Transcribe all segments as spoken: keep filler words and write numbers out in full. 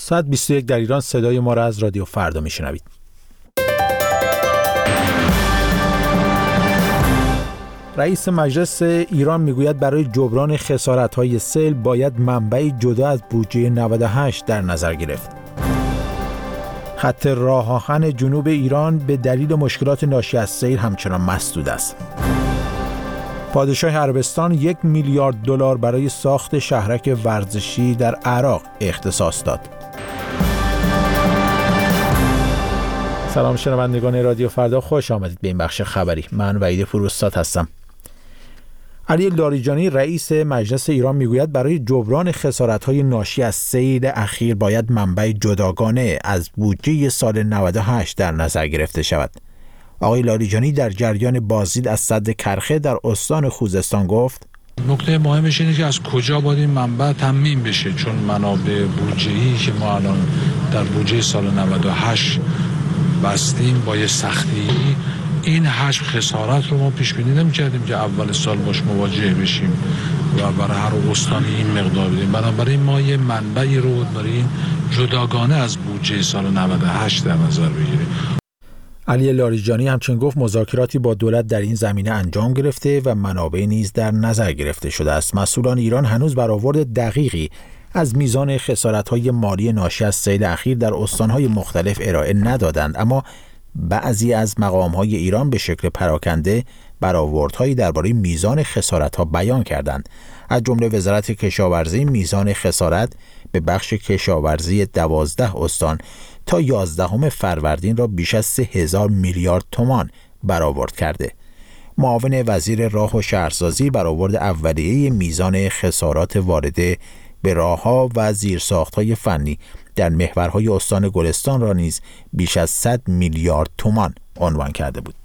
ساعت بیست و یک در ایران صدای ما را از رادیو فردا میشنوید. رئیس مجلس ایران میگوید برای جبران خسارت‌های سیل باید منبعی جدا از بودجه نود و هشت در نظر گرفت. خط راه آهن جنوب ایران به دلیل مشکلات ناشی از سیل همچنان مسدود است. پادشاه عربستان یک میلیارد دلار برای ساخت شهرک ورزشی در عراق اختصاص داد. سلام شنوندگان رادیو فردا، خوش آمدید به این بخش خبری. من وحید فروستاد هستم. علی لاریجانی رئیس مجلس ایران میگوید برای جبران خسارت‌های ناشی از سیل اخیر باید منبع جداگانه از بودجه سال نود و هشت در نظر گرفته شود. آقای لاریجانی در جریان بازدید از سد کرخه در استان خوزستان گفت: نکته مهمش اینه که از کجا باید این منبع تامین بشه، چون منابع بودجه‌ای که ما الان در بودجه سال نود و هشت بستیم با یه سختی، این حجم خسارت رو ما پیش بینی نمی‌کردیم که اول سال باش مواجه بشیم و برای هر استانی این مقدار بدیم. بنابراین ما یه منبعی رو داریم جداگانه از بودجه سال نود و هشت در نظر بگیریم. علی لاریجانی همچنین گفت مذاکراتی با دولت در این زمینه انجام گرفته و منابع نیز در نظر گرفته شده است. مسئولان ایران هنوز برآورد دقیقی از میزان خسارت‌های مالی ناشی از سیل اخیر در استان‌های مختلف ارائه ندادند، اما بعضی از مقام‌های ایران به شکل پراکنده برآوردهایی درباره میزان خسارت‌ها بیان کردند. از جمله وزارت کشاورزی میزان خسارت به بخش کشاورزی دوازده استان تا یازدهم فروردین را بیش از سه هزار میلیارد تومان برآورد کرده. معاون وزیر راه و شهرسازی برآورد اولیه میزان خسارات وارده به راه‌ها و زیرساخت‌های فنی در محورهای استان گلستان را نیز بیش از صد میلیارد تومان عنوان کرده بود.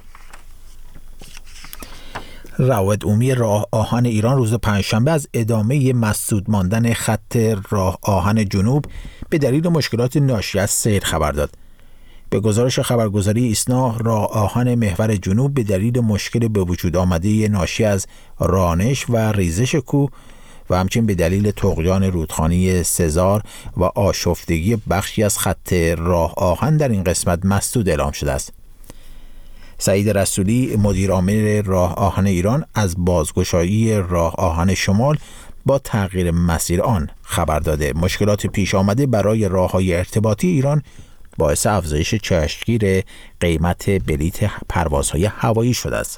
روابط عمومی راه آهن ایران روز پنجشنبه از ادامه مسدود ماندن خط راه آهن جنوب به دلیل مشکلات ناشی از سیل خبر داد. به گزارش خبرگزاری ایسنا، راه آهن محور جنوب به دلیل مشکل به وجود آمده ناشی از رانش و ریزش کوه و همچنین به دلیل طغیان رودخانه سزار و آشفتگی بخشی از خط راه آهن در این قسمت مسدود اعلام شده است. سعید رسولی مدیر عامل راه آهن ایران از بازگشایی راه آهن شمال با تغییر مسیر آن خبر داده. مشکلات پیش آمده برای راه‌های ارتباطی ایران باعث افزایش چشمگیر قیمت بلیت پروازهای هوایی شده است.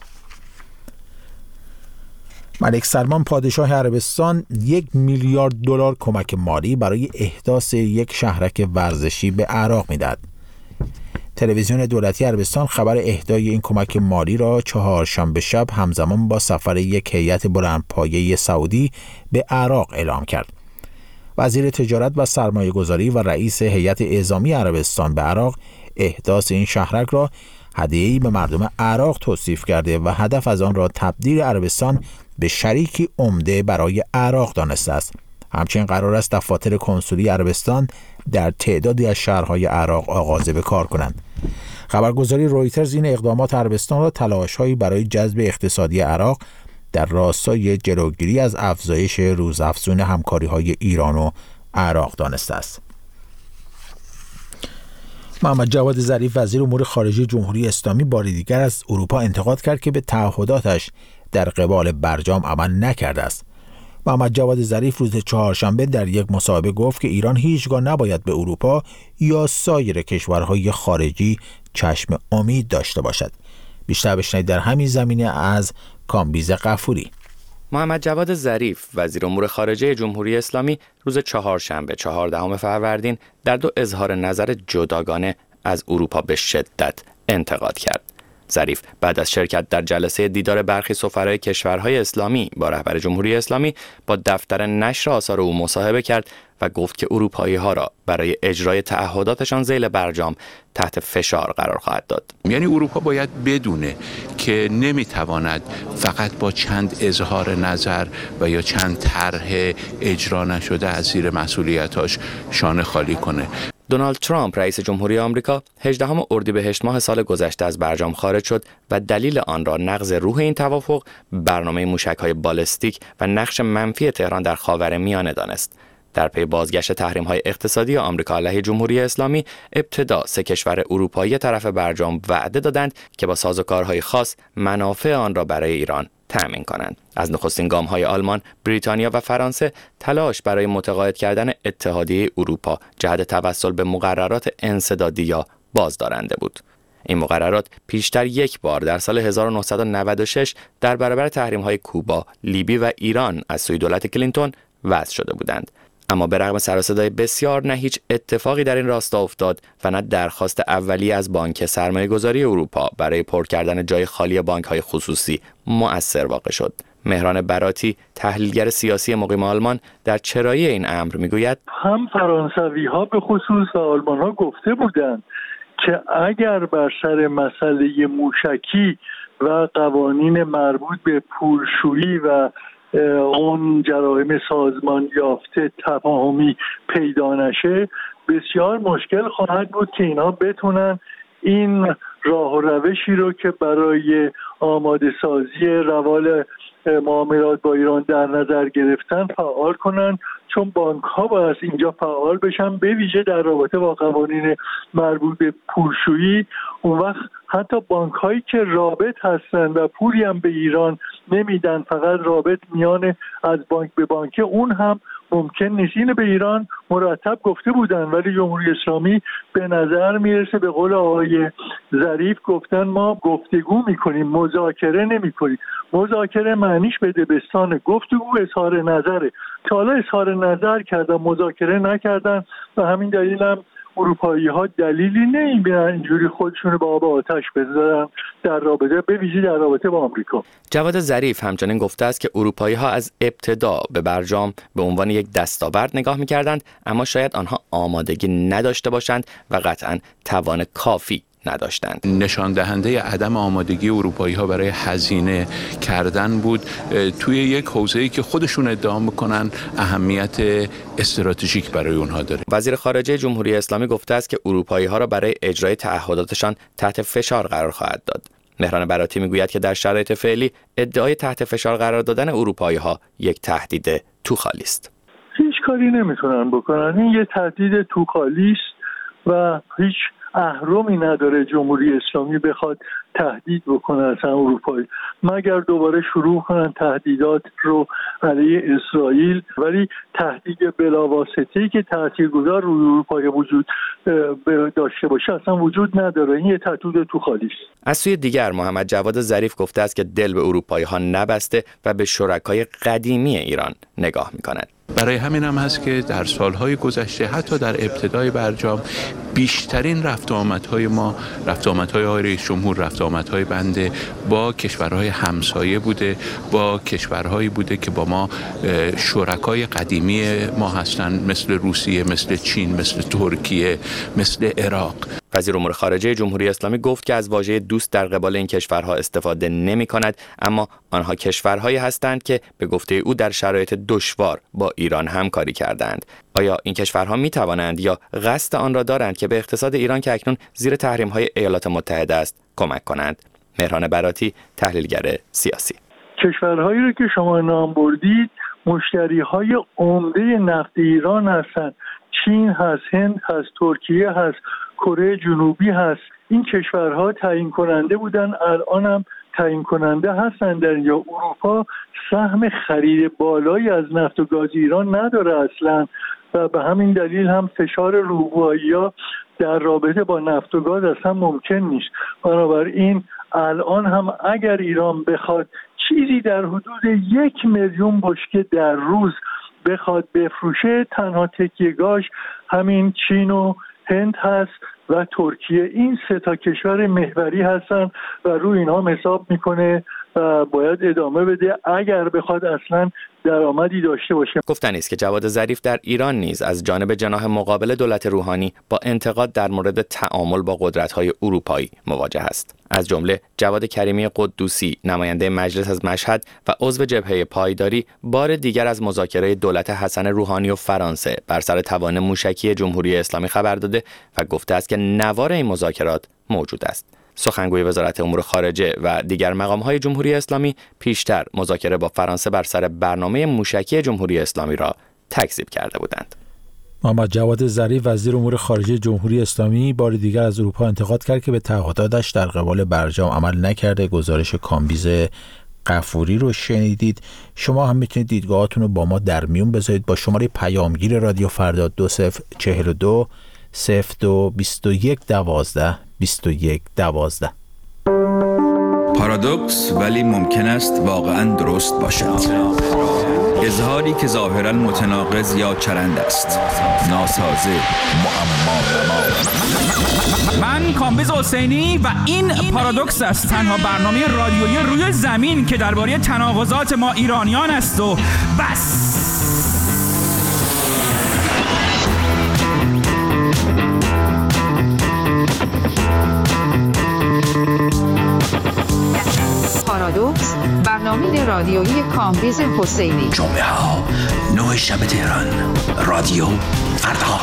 ملک سلمان پادشاه عربستان یک میلیارد دلار کمک مالی برای احداث یک شهرک ورزشی به عراق می‌دهد. تلویزیون دولتی عربستان خبر اهدای این کمک مالی را چهارشنبه شب همزمان با سفر یک هیئت بلندپایه سعودی به عراق اعلام کرد. وزیر تجارت و سرمایه‌گذاری و رئیس هیئت اعزامی عربستان به عراق احداث این شهرک را هدیه‌ای به مردم عراق توصیف کرده و هدف از آن را تبدیل عربستان به شریکی عمده برای عراق دانسته است. همچنین قرار است دفاتر کنسولی عربستان در تعدادی از شهرهای عراق آغاز به کار کنند. خبرگزاری رویترز این اقدامات عربستان را تلاش‌هایی برای جذب اقتصادی عراق در راستای جلوگیری از افزایش روزافزون همکاری‌های ایران و عراق دانسته است. محمد جواد ظریف وزیر امور خارجه جمهوری اسلامی بار دیگر از اروپا انتقاد کرد که به تعهداتش در قبال برجام عمل نکرده است. محمد جواد ظریف روز چهارشنبه در یک مصاحبه گفت که ایران هیچگاه نباید به اروپا یا سایر کشورهای خارجی چشم امید داشته باشد. بیشتر بشنوید در همین زمینه از کامبیز غفوری. محمد جواد ظریف وزیر امور خارجه جمهوری اسلامی روز چهارشنبه چهاردهم فروردین در دو اظهار نظر جداگانه از اروپا به شدت انتقاد کرد. ظریف بعد از شرکت در جلسه دیدار برخی سفرای کشورهای اسلامی با رهبر جمهوری اسلامی با دفتر نشر آثار او مصاحبه کرد و گفت که اروپایی‌ها را برای اجرای تعهداتشان ذیل برجام تحت فشار قرار خواهد داد. یعنی اروپا باید بدونه که نمیتواند فقط با چند اظهار نظر و یا چند طرح اجرا نشده از زیر مسئولیتاش شانه خالی کنه. دونالد ترامپ رئیس جمهوری آمریکا هجدهم اردیبهشت ماه سال گذشته از برجام خارج شد و دلیل آن را نقض روح این توافق، برنامه موشک‌های بالستیک و نقش منفی تهران در خاورمیانه دانست. در پی بازگشت تحریم‌های اقتصادی آمریکا علیه جمهوری اسلامی، ابتدا سه کشور اروپایی طرف برجام وعده دادند که با سازوکارهای خاص منافع آن را برای ایران تأمین کنند. از نخستین گام‌های آلمان، بریتانیا و فرانسه تلاش برای متقاعد کردن اتحادیه اروپا جهت توسل به مقررات انسدادی یا بازدارنده بود. این مقررات پیشتر یک بار در سال هزار و نهصد و نود و شش در برابر تحریم‌های کوبا، لیبی و ایران از سوی دولت کلینتون وضع شده بودند. اما به رغم سر و صدای بسیار نه هیچ اتفاقی در این راستا افتاد و نه درخواست اولیه از بانک سرمایه‌گذاری اروپا برای پر کردن جای خالی بانک‌های خصوصی مؤثر واقع شد. مهران براتی، تحلیلگر سیاسی مقیم آلمان، در چرایی این امر میگوید هم فرانسوی‌ها به خصوص و آلمان‌ها گفته بودند که اگر بر سر مسئله موشکی و قوانین مربوط به پولشویی و اون جرایم سازمان یافته تفاهمی پیدا نشه، بسیار مشکل خواهد بود که اینا بتونن این راه و روشی رو که برای آماده سازی روال معاملات با ایران در نظر گرفتن فعال کنن، چون بانک ها باید اینجا فعال بشن، به ویژه در رابطه با قوانین مربوط به پولشویی. اون وقت حتی بانک هایی که رابط هستن و پولی هم به ایران نمیدن، فقط رابط میان از بانک به بانک، اون هم ممکن نیست. اینو به ایران مرتب گفته بودن، ولی جمهوری اسلامی به نظر میرسه به قول آقای ظریف گفتن ما گفتگو میکنیم، مذاکره نمیکنیم. مذاکره معنیش به دبستان، گفتگو اظهار نظره. تا حالا اظهار نظر کردن، مذاکره نکردن و همین دلیل هم اروپایی ها دلیلی نمیبینن اینجوری خودشون با آب آتش بذارن در رابطه، به ویژه در رابطه با آمریکا. جواد ظریف همچنین گفته است که اروپایی ها از ابتدا به برجام به عنوان یک دستاورد نگاه میکردند، اما شاید آنها آمادگی نداشته باشند و قطعاً توان کافی نداشتند. نشان دهنده عدم آمادگی اروپایی ها برای هزینه کردن بود توی یک حوزه‌ای که خودشون ادعا میکنن اهمیت استراتژیک برای اونها داره. وزیر خارجه جمهوری اسلامی گفته است که اروپایی ها را برای اجرای تعهداتشان تحت فشار قرار خواهد داد. مهران براتی میگوید که در شرایط فعلی ادعای تحت فشار قرار دادن اروپایی ها یک تهدید توخالی است. هیچ کاری نمیتونن بکنن. این یه تهدید توخالی است و هیچ اهرمی نداره جمهوری اسلامی بخواد تهدید بکنه اصلا اروپایی، مگر دوباره شروع کنن تهدیدات رو علیه اسرائیل. ولی تهدید بلاواسطه‌ای که تاثیرگذار روی اروپایی وجود داشته باشه اصلا وجود نداره. این یه تهدید تو خالی است. از سوی دیگر محمد جواد ظریف گفته است که دل به اروپایی ها نبسته و به شرکای قدیمی ایران نگاه می‌کند. برای همین هم هست که در سالهای گذشته حتی در ابتدای برجام بیشترین رفت آمدهای ما، رفت آمدهای آقای رئیس جمهور، رفت آمدهای بنده با کشورهای همسایه بوده، با کشورهایی بوده که با ما شرکای قدیمی ما هستن، مثل روسیه، مثل چین، مثل ترکیه، مثل عراق. وزیر امور خارجه جمهوری اسلامی گفت که از واژه دوست در قبال این کشورها استفاده نمی کند، اما آنها کشورهایی هستند که به گفته او در شرایط دشوار با ایران همکاری کردند. آیا این کشورها می توانند یا قصد آن را دارند که به اقتصاد ایران که اکنون زیر تحریم‌های ایالات متحده است کمک کنند؟ مهران براتی، تحلیلگر سیاسی. کشورهایی رو که شما نام بردید مشتری‌های عمده نفت ایران هستند. چین هست، هند هست، ترکیه هست، کره جنوبی هست. این کشورها تعیین کننده بودن، الان هم تعیین کننده هستند. در یا اروپا سهم خرید بالایی از نفت و گاز ایران نداره اصلا و به همین دلیل هم فشار روحانی‌ها در رابطه با نفت و گاز اصلا ممکن نیست. بنابراین الان هم اگر ایران بخواد چیزی در حدود یک میلیون بشکه در روز بخواد بفروشه، تنها تکیه‌گاهش همین چین و هند هست و ترکیه. این سه تا کشور محوری هستن و روی اینها حساب میکنه و باید ادامه بده اگر بخواد اصلا درآمدی داشته باشه. گفتنی است که جواد ظریف در ایران نیز از جانب جناح مقابل دولت روحانی با انتقاد در مورد تعامل با قدرت‌های اروپایی مواجه است. از جمله جواد کریمی قدوسی، نماینده مجلس از مشهد و عضو جبهه پایداری، بار دیگر از مذاکره دولت حسن روحانی و فرانسه بر سر توان موشکی جمهوری اسلامی خبر داده و گفته است که نوار این مذاکرات موجود است. سخنگوی وزارت امور خارجه و دیگر مقام‌های جمهوری اسلامی پیشتر مذاکره با فرانسه بر سر برنامه موشکی جمهوری اسلامی را تکذیب کرده بودند. محمد جواد ظریف وزیر امور خارجه جمهوری اسلامی بار دیگر از اروپا انتقاد کرد که به تعهداتش در قبال برجام عمل نکرده. گزارش کامبیز غفوری رو شنیدید. شما هم میتونید دیدگاهاتون رو با ما در میون بذارید با شماره پیامگیر رادیو فردا دو صفر چهل و دو صفر دو بیست و یک دوازده بیست و یک دوازده. پارادوکس ولی ممکن است واقعا درست باشد. اظهاری که ظاهرا متناقض یا چرند است. ناسازه، معما. من کامبیز حسینی و این پارادوکس است، تنها برنامه رادیویی روی زمین که درباره تناقضات ما ایرانیان است و بس. پارادوکس، برنامه رادیویی کامبیز حسینی. جمعه ها نه شب تهران، رادیو فردا.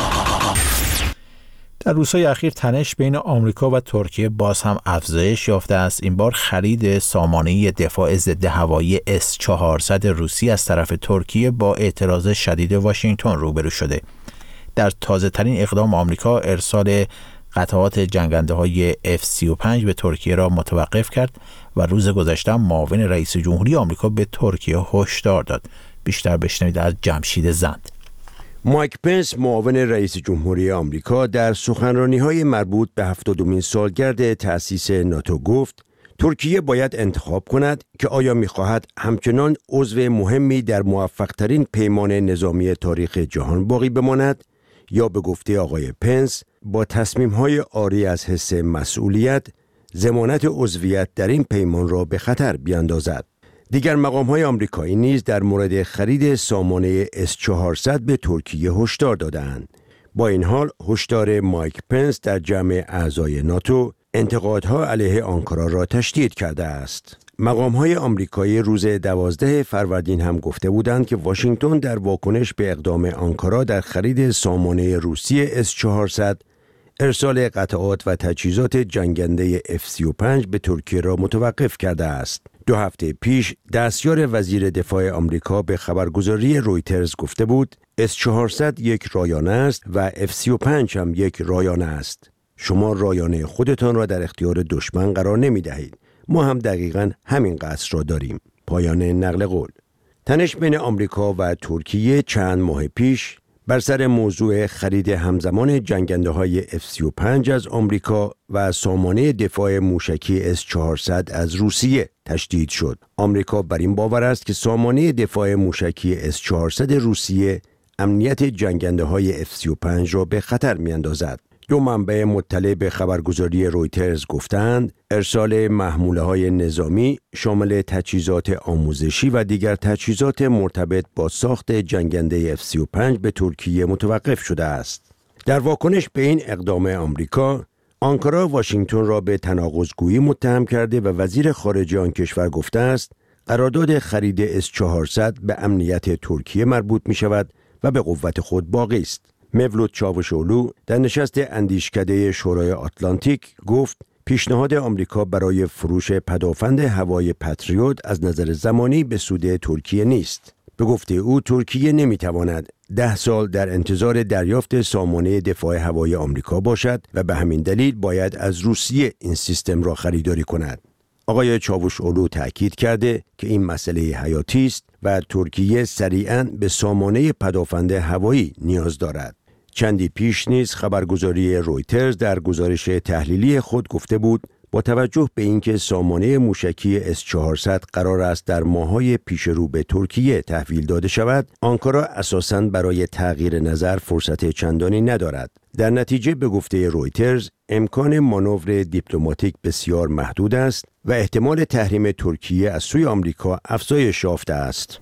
در روزهای اخیر تنش بین آمریکا و ترکیه باز هم افزایش یافته است. این بار خرید سامانه دفاع ضد هوایی اس چهارصد روسی از طرف ترکیه با اعتراض شدید واشنگتن روبرو شده. در تازه ترین اقدام آمریکا ارسال قطعات جنگنده های اف سی و پنج به ترکیه را متوقف کرد و روز گذشته معاون رئیس جمهوری آمریکا به ترکیه هشدار داد. بیشتر بشنوید از جمشید زند. مایک پنس معاون رئیس جمهوری آمریکا در سخنرانی‌های مربوط به هفتادمین سالگرد تأسیس ناتو گفت ترکیه باید انتخاب کند که آیا می‌خواهد همچنان عضو مهمی در موفق‌ترین پیمان نظامی تاریخ جهان باقی بماند یا به گفته آقای پنس با تصمیم‌های عاری از حس مسئولیت ضمانت عضویت در این پیمان را به خطر بیاندازد. دیگر مقام‌های آمریکایی نیز در مورد خرید سامانه اس چهارصد به ترکیه هشدار دادند. با این حال هشدار مایک پنس در جمع اعضای ناتو انتقادها علیه آنکارا را تشدید کرده است. مقام‌های آمریکایی روز دوازده فروردین هم گفته بودند که واشنگتن در واکنش به اقدام آنکارا در خرید سامانه روسی اس چهارصد ارسال قطعات و تجهیزات جنگنده اف سی و پنج به ترکیه را متوقف کرده است. دو هفته پیش دستیار وزیر دفاع آمریکا به خبرگزاری رویترز گفته بود اس چهارصد یک رایانه است و اف سی و پنج هم یک رایانه است. شما رایانه خودتان را در اختیار دشمن قرار نمی دهید. ما هم دقیقاً همین قصد را داریم. پایان نقل قول. تنش بین آمریکا و ترکیه چند ماه پیش بر سر موضوع خرید همزمان جنگنده های اف سی و پنج از آمریکا و سامانه دفاع موشکی اس چهارصد از روسیه تشدید شد. آمریکا بر این باور است که سامانه دفاع موشکی اس چهارصد روسیه امنیت جنگنده های اف سی و پنج را به خطر می اندازد. دو منبع مطلع به خبرگزاری رویترز گفتند ارسال محموله های نظامی شامل تجهیزات آموزشی و دیگر تجهیزات مرتبط با ساخت جنگنده اف سی و پنج به ترکیه متوقف شده است. در واکنش به این اقدام آمریکا، آنکارا واشنگتن را به تناقض‌گویی متهم کرده و وزیر خارجه آن کشور گفته است قرارداد خرید اس چهارصد به امنیت ترکیه مربوط می شود و به قوت خود باقی است. مولود چاوشئولو در نشست اندیشکده شورای آتلانتیک گفت پیشنهاد آمریکا برای فروش پدافند هوایی پتریوت از نظر زمانی به سود ترکیه نیست. به گفته او ترکیه نمیتواند ده سال در انتظار دریافت سامانه دفاع هوایی آمریکا باشد و به همین دلیل باید از روسیه این سیستم را خریداری کند. آقای چاوشئولو تأکید کرده که این مسئله حیاتی است و ترکیه سریعاً به سامانه پدافند هوایی نیاز دارد. چندی پیش نیز خبرگزاری رویترز در گزارش تحلیلی خود گفته بود با توجه به اینکه سامانه موشکی اس چهارصد قرار است در ماه‌های پیش رو به ترکیه تحویل داده شود، آنکارا اساساً برای تغییر نظر فرصت چندانی ندارد. در نتیجه به گفته رویترز امکان مانور دیپلماتیک بسیار محدود است و احتمال تحریم ترکیه از سوی آمریکا افزایش یافته است.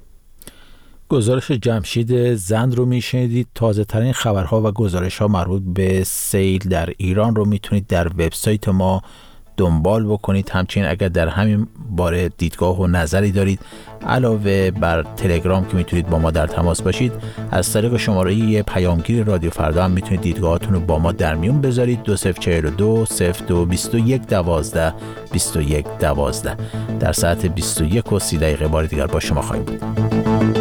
گزارش جمشید زند رو میشنیدید. تازه ترین خبرها و گزارش ها مربوط به سیل در ایران رو میتونید در وبسایت ما دنبال بکنید. همچنین اگر در همین باره دیدگاه و نظری دارید علاوه بر تلگرام که میتونید با ما در تماس باشید، از طریق شماره پیامگیر رادیو فردا هم میتونید دیدگاهاتون رو با ما در میون بذارید. دو صفر چهل و دو صفر دو بیست و یک دوازده بیست و یک دوازده. در ساعت بیست و یک و سی دقیقه بار دیگر با شما خواهیم بود.